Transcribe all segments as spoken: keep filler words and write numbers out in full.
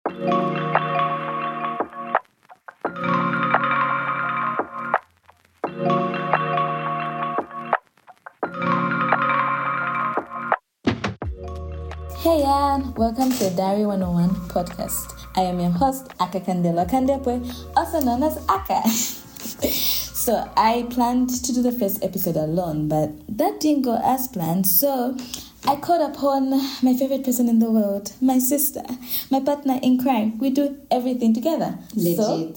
Hey, Ann, welcome to the Diary one oh one podcast. I am your host, Aka Kandela Kandepwe, also known as Aka. So I planned to do the first episode alone, but that didn't go as planned. So I called upon my favorite person in the world, my sister, my partner in crime. We do everything together. Legit. So,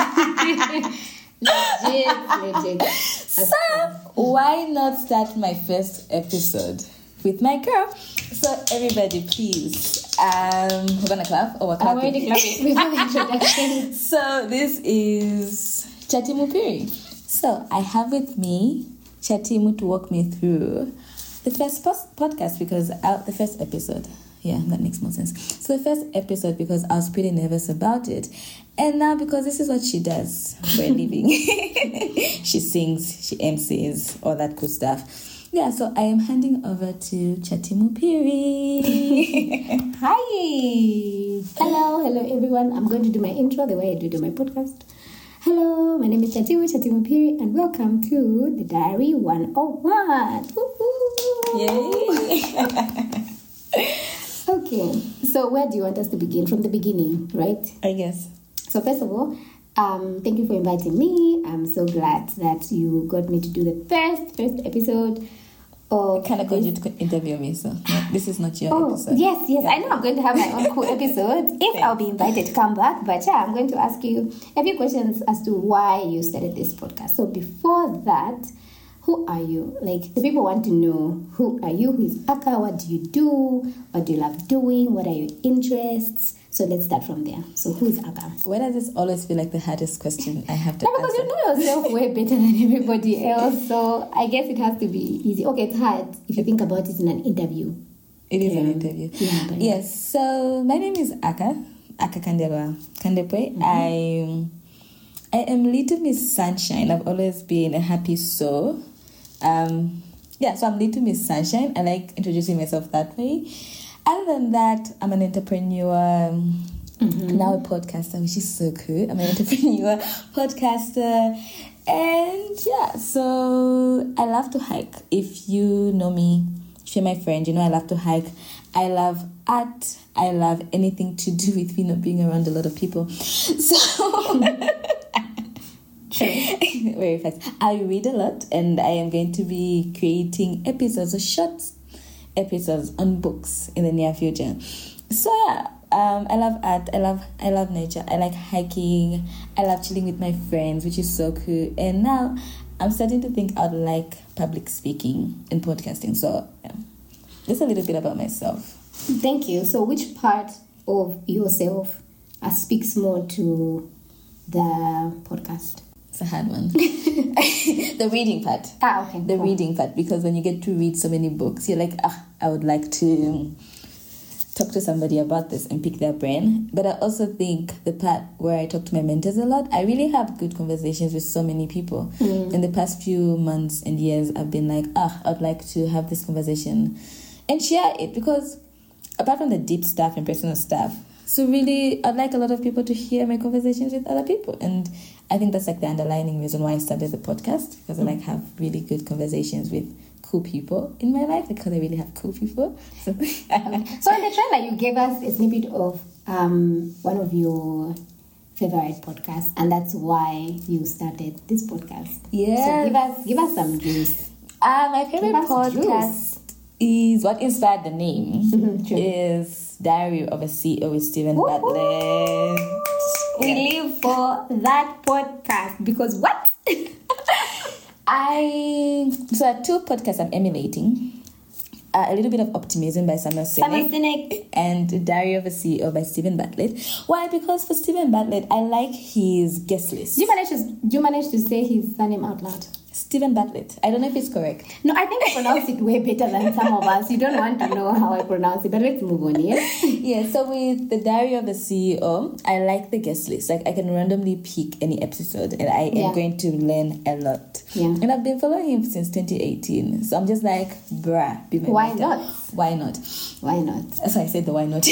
legit, legit. So why not start my first episode with my girl? So everybody, please, um, we're gonna clap or we're clapping. I'm already clapping before the introduction. So this is Chati Mupiri. So I have with me Chatimu to walk me through the first post- podcast because uh, the first episode. Yeah, that makes more sense. So the first episode because I was pretty nervous about it. And now because this is what she does for a living. She sings, she M Cs, all that cool stuff. Yeah, so I am handing over to Chatimu Piri. Hi. Hello, hello everyone. I'm going to do my intro the way I do, do my podcast. Hello, my name is Chatimu, Chatimu Piri, and welcome to the Diary one oh one. Yay. Okay, so where do you want us to begin? From the beginning, right? I guess. So first of all, um, thank you for inviting me. I'm so glad that you got me to do the first, first episode. I kind of got you to interview me, so no, this is not your oh, episode. Yes, yes. Yeah. I know I'm going to have my own cool episodes if I'll be invited to come back. But yeah, I'm going to ask you a few questions as to why you started this podcast. So before that, who are you? Like, the people want to know, who are you? Who is Aka? What do you do? What do you love doing? What are your interests? So let's start from there. So who is Aka? Why does this always feel like the hardest question I have to no, because answer? you know yourself way better than everybody else. So I guess it has to be easy. Okay, it's hard if you think about it in an interview. It is yeah. an interview. Yeah, but yes, so my name is Aka, Aka Kandela Kandepwe. Mm-hmm. I, I am Little Miss Sunshine. I've always been a happy soul. Um, yeah, so I'm Little Miss Sunshine. I like introducing myself that way. Other than that, I'm an entrepreneur, mm-hmm. now a podcaster, which is so cool. I'm an entrepreneur, podcaster, and yeah, so I love to hike. If you know me, if you're my friend, you know I love to hike. I love art. I love anything to do with me not being around a lot of people. So... Very fast. I read a lot, and I am going to be creating episodes or short episodes on books in the near future. So yeah, um, I love art. I love I love nature. I like hiking. I love chilling with my friends, which is so cool. And now I'm starting to think I'd like public speaking and podcasting. So yeah, just a little bit about myself. Thank you. So which part of yourself uh, speaks more to the podcast? A hard one. The reading part. Ah, okay. The cool. reading part, because when you get to read so many books, you're like, ah, I would like to talk to somebody about this and pick their brain. But I also think the part where I talk to my mentors a lot, I really have good conversations with so many people. Mm. In the past few months and years, I've been like, ah, I'd like to have this conversation and share it, because apart from the deep stuff and personal stuff, so really, I'd like a lot of people to hear my conversations with other people. And I think that's like the underlying reason why I started the podcast, because mm. I like have really good conversations with cool people in my life, because I really have cool people. So, okay. So in the trailer, you gave us a snippet of um, one of your favorite podcasts, and that's why you started this podcast. Yeah. So give us, give us some juice. Uh, my favorite podcast juice. is what inspired the name. True. Is Diary of a C E O with Stephen Bartlett. We live for that podcast because what? I so I have two podcasts I'm emulating. Uh, a little bit of Optimism by Samuel Sinek, Samuel Sinek. and Diary of a C E O by Stephen Bartlett. Why? Because for Stephen Bartlett, I like his guest list. Do you manage to do you manage to say his surname out loud? Stephen Bartlett. I don't know if it's correct. No, I think I pronounce it way better than some of us. You don't want to know how I pronounce it, but let's move on, yes? Yeah, so with the Diary of the C E O, I like the guest list. Like, I can randomly pick any episode, and I Yeah. am going to learn a lot. Yeah. And I've been following him since twenty eighteen. So I'm just like, bruh, be my Why mentor. not? Why not? Why not? That's why I said the why not.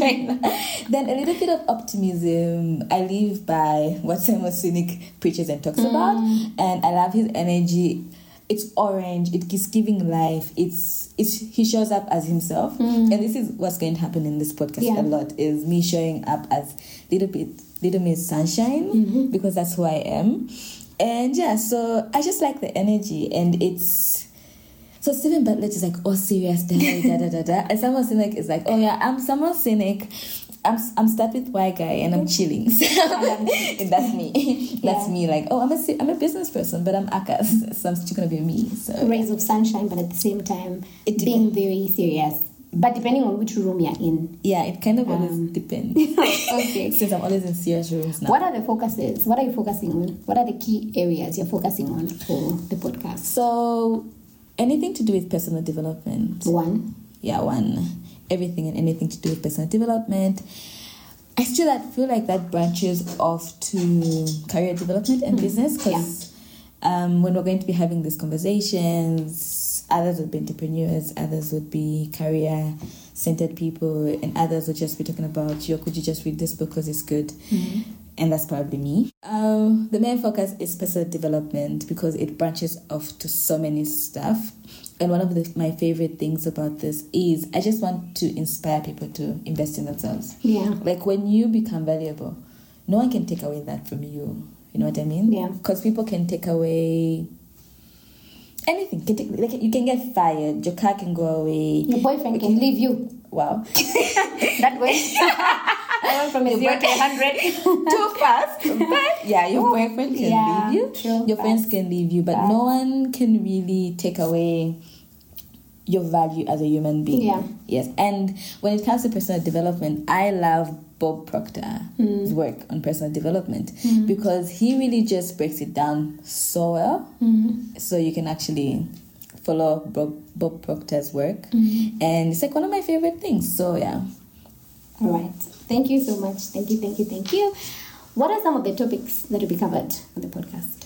Then a little bit of optimism. I live by what Simon Sinek preaches and talks Mm. about, and I love his energy. It's orange. It is giving life. It's it's he shows up as himself, and this is what's going to happen in this podcast Mm. Yeah. a lot. Is me showing up as little bit little Miss Sunshine, Mm-hmm. because that's who I am, and yeah. So I just like the energy, and it's. So Stephen Bartlett is like, oh, serious, da da da da da. And Simon Sinek is like, oh yeah, I'm Simon Sinek. I'm I'm stuck with white guy and I'm chilling. So and that's me. That's Yeah. me. Like, oh, I'm a se- I'm a business person, but I'm Akas, so I'm still gonna be me. So Rays of sunshine, but at the same time, It being very serious. But depending on which room you're in. yeah, it kind of always Um. depends. Okay. Since I'm always in serious rooms now. What are the focuses? What are you focusing on? What are the key areas you're focusing on for the podcast? So anything to do with personal development. One. Yeah, one. Everything and anything to do with personal development. I still that feel like that branches off to career development and business, because um, when we're going to be having these conversations, others would be entrepreneurs, others would be career centered people, and others would just be talking about, yo, could you just read this book because it's good? Mm-hmm. And that's probably me. Um, the main focus is personal development because it branches off to so many stuff. And one of the, my favorite things about this is I just want to inspire people to invest in themselves. Yeah. Like when you become valuable, no one can take away that from you. You know what I mean? Yeah. Because people can take away anything. Can take, like you can get fired. Your car can go away. Your boyfriend can leave you. Wow. That way. I went from a zero to a hundred. Too fast. But yeah, your boyfriend can Yeah, leave you. true. Your friends can leave you. But no one can really take away your value as a human being. Yeah. Yes. And when it comes to personal development, I love Bob Proctor's work on personal development because he really just breaks it down so well. So you can actually follow Bob, Bob Proctor's work. And it's like one of my favorite things. So yeah. All right. Thank you so much. Thank you, thank you, thank you. What are some of the topics that will be covered on the podcast?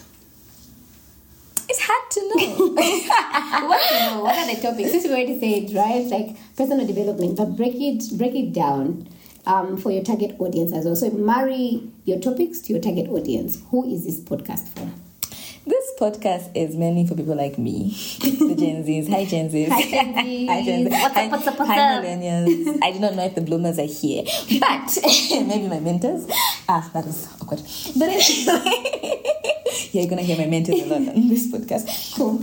It's hard to know. What to know? What are the topics? Since we already said, right? Like personal development, but break it break it down um, for your target audience as well. So marry your topics to your target audience. Who is this podcast for? This podcast is mainly for people like me, the Gen Zs. Hi, Gen Zs. Hi, Gen Zs. Hi, Gen Zs. What's up, Hi, what's up, what's hi, up? millennials. I do not know if the bloomers are here, but maybe my mentors. Ah, that was awkward. But anyway, yeah, you're gonna hear my mentors a lot on this podcast. Cool.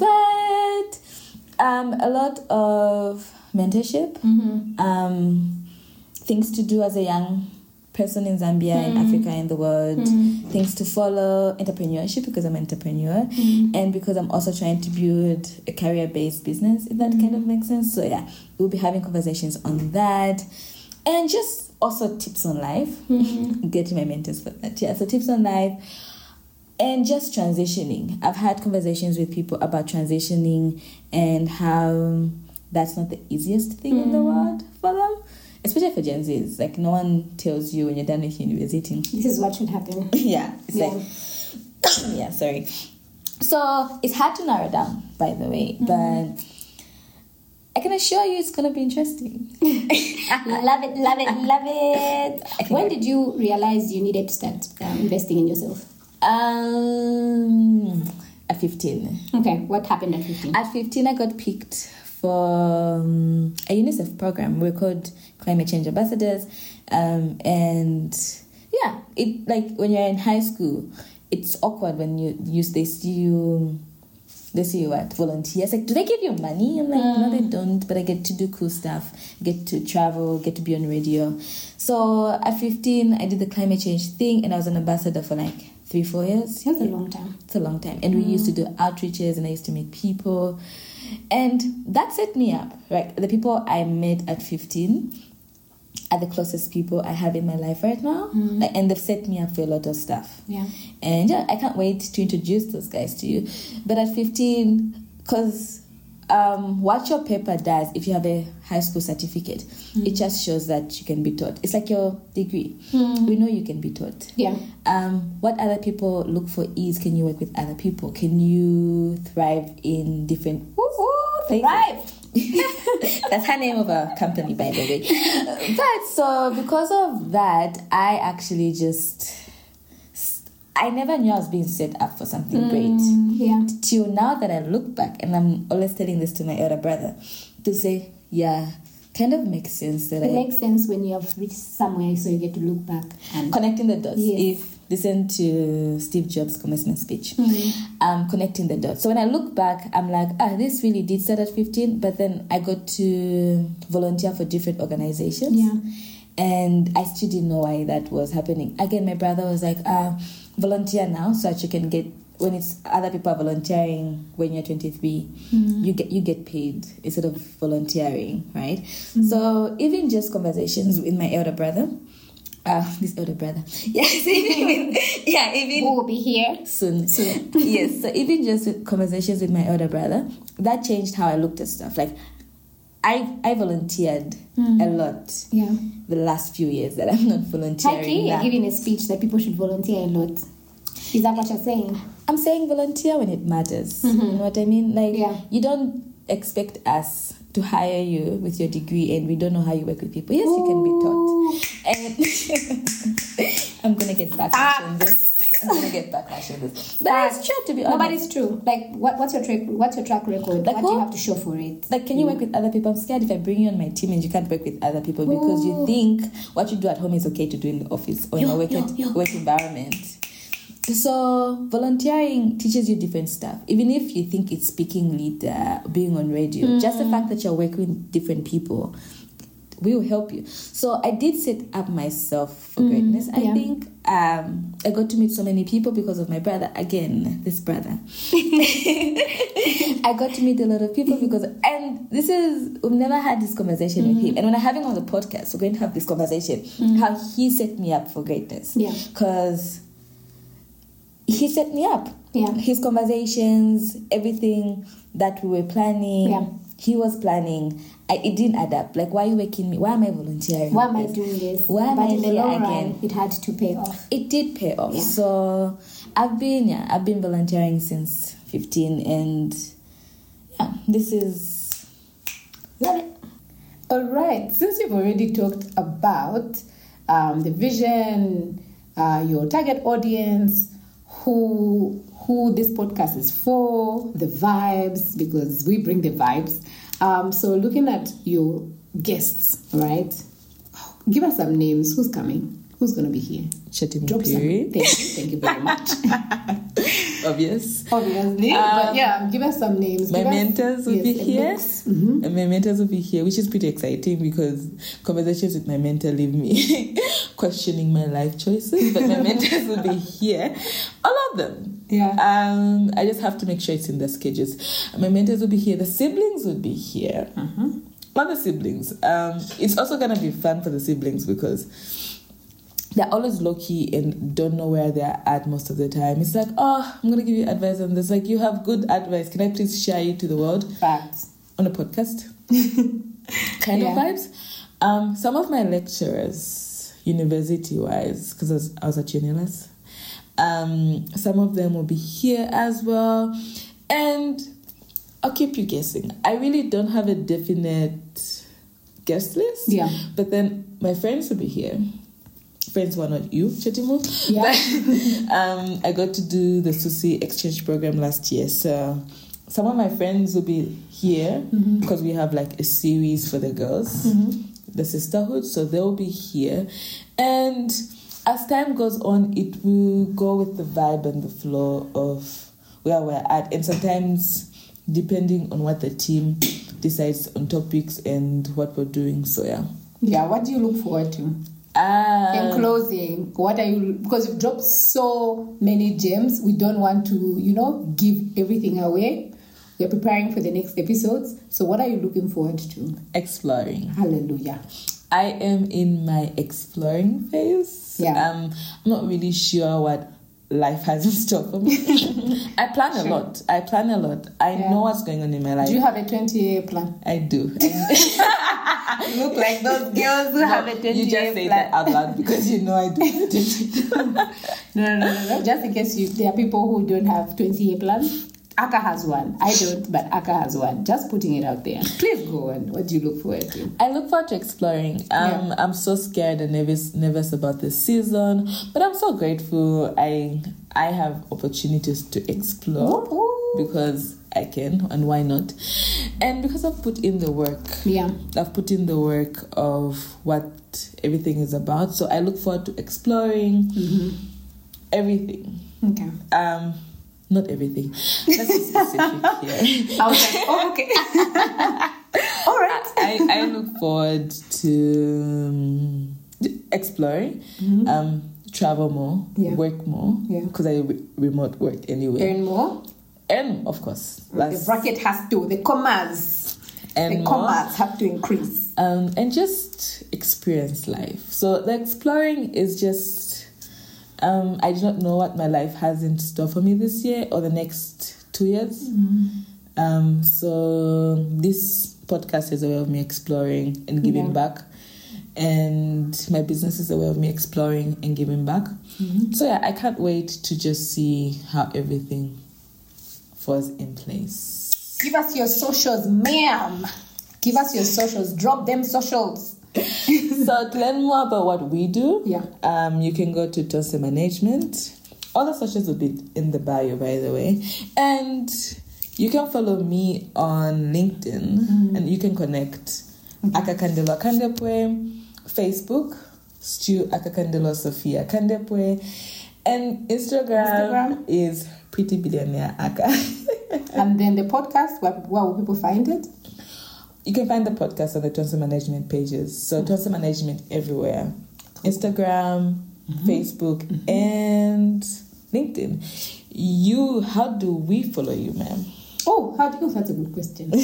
But um, a lot of mentorship, Mm-hmm. um, things to do as a young person in Zambia, Mm. in Africa, in the world, Mm. things to follow, entrepreneurship because I'm an entrepreneur, Mm. and because I'm also trying to build a career-based business, if that Mm. kind of makes sense. So yeah, we'll be having conversations on that, and just also tips on life. Mm-hmm. Getting my mentors for that. Yeah, so tips on life. And just transitioning. I've had conversations with people about transitioning and how that's not the easiest thing in the world for them. Especially for Gen Zs. Like, no one tells you when you're done with university. This is what should happen. Yeah. It's Yeah. like, yeah, sorry. So, it's hard to narrow down, by the way. But I can assure you it's going to be interesting. Love it, love it, love it. When did you realize you needed to start um, investing in yourself? Um, at fifteen. Okay, what happened at fifteen? At fifteen, I got picked for um, a UNICEF program. We're called Climate Change Ambassadors. Um, and yeah, it like when you're in high school, it's awkward when you use they see you, they see you at volunteers. Like, do they give you money? I'm like, no, they don't. But I get to do cool stuff, get to travel, get to be on radio. So at fifteen, I did the climate change thing, and I was an ambassador for like three, four years. That's a long time. It's a long time. And we used to do outreaches, and I used to meet people. And that set me up, right? The people I met at fifteen, are the closest people I have in my life right now. Mm. Like, and they've set me up for a lot of stuff. Yeah. And yeah, I can't wait to introduce those guys to you. But at fifteen, because um, what your paper does, if you have a high school certificate, mm. it just shows that you can be taught. It's like your degree. Mm. We know you can be taught. Yeah. Um, what other people look for is, can you work with other people? Can you thrive in different Woo-hoo, thrive. That's her name of a company, by the way. But so because of that, I actually just I never knew I was being set up for something mm, great. Yeah. Till now that I look back, and I'm always telling this to my elder brother, to say, yeah, kind of makes sense that it I makes sense when you have reached somewhere, so you get to look back and connecting the dots. Yes. If listen to Steve Jobs' commencement speech, mm-hmm. um, connecting the dots. So when I look back, I'm like, ah, this really did start at fifteen, but then I got to volunteer for different organizations. Yeah. And I still didn't know why that was happening. Again, my brother was like, ah, volunteer now so that you can get, when it's other people are volunteering when you're twenty-three, mm. you get you get paid instead of volunteering, right? Mm. So even just conversations with my elder brother, uh, this elder brother, yes, even, yeah, even who will be here soon, soon, yes. So even just with conversations with my elder brother, that changed how I looked at stuff. Like, I I volunteered mm. a lot. Yeah. The last few years that I'm not volunteering. Heidi, you're giving a speech that people should volunteer a lot. Is that what you're saying? I'm saying volunteer when it matters. Mm-hmm. You know what I mean? Like, yeah. you don't expect us to hire you with your degree and we don't know how you work with people. Yes, Ooh. You can be taught. And I'm gonna get backlash ah. on this. I'm gonna get backlash on this. But ah. it's true, to be honest. No, but it's true. Like, what, what's your track? What's your track record? Like, what what? do you have to show for it? Like, can you work with other people? I'm scared if I bring you on my team and you can't work with other people because Ooh. you think what you do at home is okay to do in the office or in yo, a work, yo, yo. work environment. So volunteering teaches you different stuff. Even if you think it's speaking leader, being on radio, mm. just the fact that you're working with different people will help you. So I did set up myself for mm. greatness. I yeah. think um, I got to meet so many people because of my brother. Again, this brother. I got to meet a lot of people because, and this is, we've never had this conversation mm. with him. And when I'm having on the podcast, we're going to have this conversation, mm. how he set me up for greatness. Yeah. Because he set me up. Yeah. His conversations, everything that we were planning, yeah. he was planning. I, it didn't add up. Like, why are you waking me? Why am I volunteering? Why am I doing this? Why am but I in the here long again? Run, it had to pay off. It did pay off. Yeah. So I've been, yeah, I've been volunteering since fifteen, and yeah, this is love it. All right. Since we've already talked about um, the vision, uh, your target audience, who who this podcast is for, the vibes, because we bring the vibes. Um, so looking at your guests, right? Give us some names. Who's coming? Who's going to be here? Chetimu Drop some. Piri. Thank you. Thank you very much. Obvious. Obviously. Um, but yeah, give us some names. My give mentors us, will yes, be here. Mm-hmm. And my mentors will be here, which is pretty exciting because conversations with my mentor leave me questioning my life choices. But my mentors will be here. All of them. Yeah. Um, I just have to make sure it's in the schedules. My mentors will be here. The siblings will be here. Mm-hmm. Not the siblings. Um, it's also going to be fun for the siblings because they're always low-key and don't know where they're at most of the time. It's like, oh, I'm going to give you advice on this. Like, you have good advice. Can I please share you to the world? Facts. On a podcast. kind yeah. of vibes. Um, some of my lecturers, university-wise, because I was, I was at UNILAS, um, some of them will be here as well. And I'll keep you guessing. I really don't have a definite guest list. Yeah. But then my friends will be here. Friends who are not you, Chetimu. Yeah. But, um, I got to do the Susi exchange program last year. So some of my friends will be here mm-hmm. because we have like a series for the girls, mm-hmm. the sisterhood. So they'll be here. And as time goes on, it will go with the vibe and the flow of where we're at. And sometimes, depending on what the team decides on topics and what we're doing. So, yeah. Yeah, what do you look forward to? Um, In closing, what are you... Because you've dropped so many gems, we don't want to, you know, give everything away. We're preparing for the next episodes. So what are you looking forward to? Exploring. Hallelujah. I am in my exploring phase. Yeah. Um, I'm not really sure what life has in store for me. I plan a lot. I plan a lot. I Yeah. know what's going on in my life. Do you have a twenty-year plan? I do. You look like those girls who have a twenty-year You just say plan. that out loud because you know I do. No, no, no, no, no. Just in case you, there are people who don't have twenty-year plans. Aka has one. I don't, but Aka has one. Just putting it out there. Please go on. What do you look forward to? I look forward to exploring. Um, Yeah. I'm so scared and nervous, nervous about this season, but I'm so grateful. I I have opportunities to explore Ooh. because I can, and why not? And because I've put in the work. Yeah. I've put in the work of what everything is about. So I look forward to exploring everything. Okay. Um, not everything. Let's be specific here. I was like, oh, okay. All right. I, I look forward to um, exploring, um, travel more, Yeah. work more, Yeah. because I re- remote work anyway. Earn more. And of course, The that's, bracket has to, the commas, and the more. commas have to increase. Um, and just experience life. So the exploring is just, um, I do not know what my life has in store for me this year or the next two years. Um, so this podcast is a way of me exploring and giving Yeah. back. And my business is a way of me exploring and giving back. So yeah, I can't wait to just see how everything falls in place. Give us your socials, ma'am. Give us your socials. Drop them socials. So to learn more about what we do, Yeah. um, you can go to Tonse Management. All the socials will be in the bio, by the way. And you can follow me on LinkedIn and you can connect. Akakandelo Kandepwe, Facebook, Stu Akakandelo Sophia Kandepwe, and Instagram, Instagram. is Pretty Billionaire Aka. And then the podcast, where, where will people find it? You can find the podcast on the Tonse Management pages. So Tonse Management everywhere. Instagram, Facebook, and LinkedIn. You, how do we follow you, ma'am? Oh, how do you? That's a good question.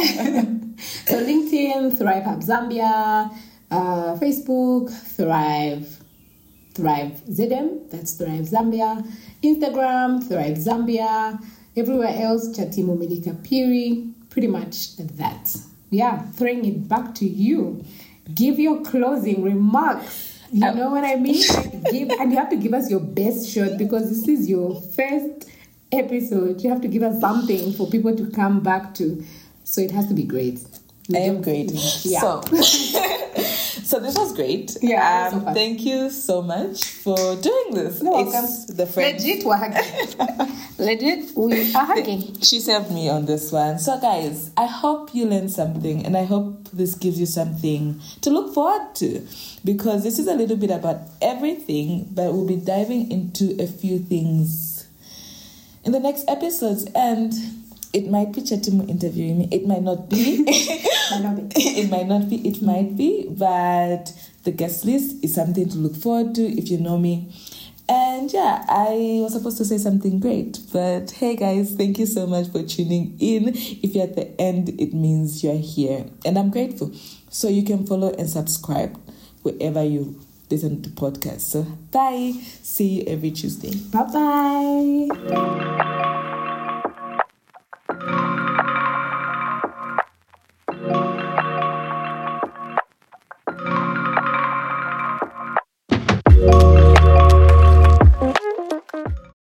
So LinkedIn, Thrive Hub Zambia, uh, Facebook, Thrive, Thrive Z M, that's Thrive Zambia, Instagram, Thrive Zambia, everywhere else, Chatimu Melika Piri, pretty much that. Yeah, throwing it back to you. Give your closing remarks. You Uh, know what I mean? Like, give, and you have to give us your best shot because this is your first episode. You have to give us something for people to come back to. So it has to be great. We I am don't- great. Yeah. So, so this was great. Yeah, it was so Um, fun. thank you so much for doing this. You're It's welcome. the friend. Legit, we're hugging. Legit, we are hugging. She served me on this one. So, guys, I hope you learned something, and I hope this gives you something to look forward to, because this is a little bit about everything, but we'll be diving into a few things in the next episodes. And it might be Chatimu interviewing me. It might not be. I love it. It might not be. It might be. But the guest list is something to look forward to if you know me. And yeah, I was supposed to say something great. But hey, guys, thank you so much for tuning in. If you're at the end, it means you're here. And I'm grateful. So you can follow and subscribe wherever you listen to podcasts. So bye. See you every Tuesday. Bye-bye.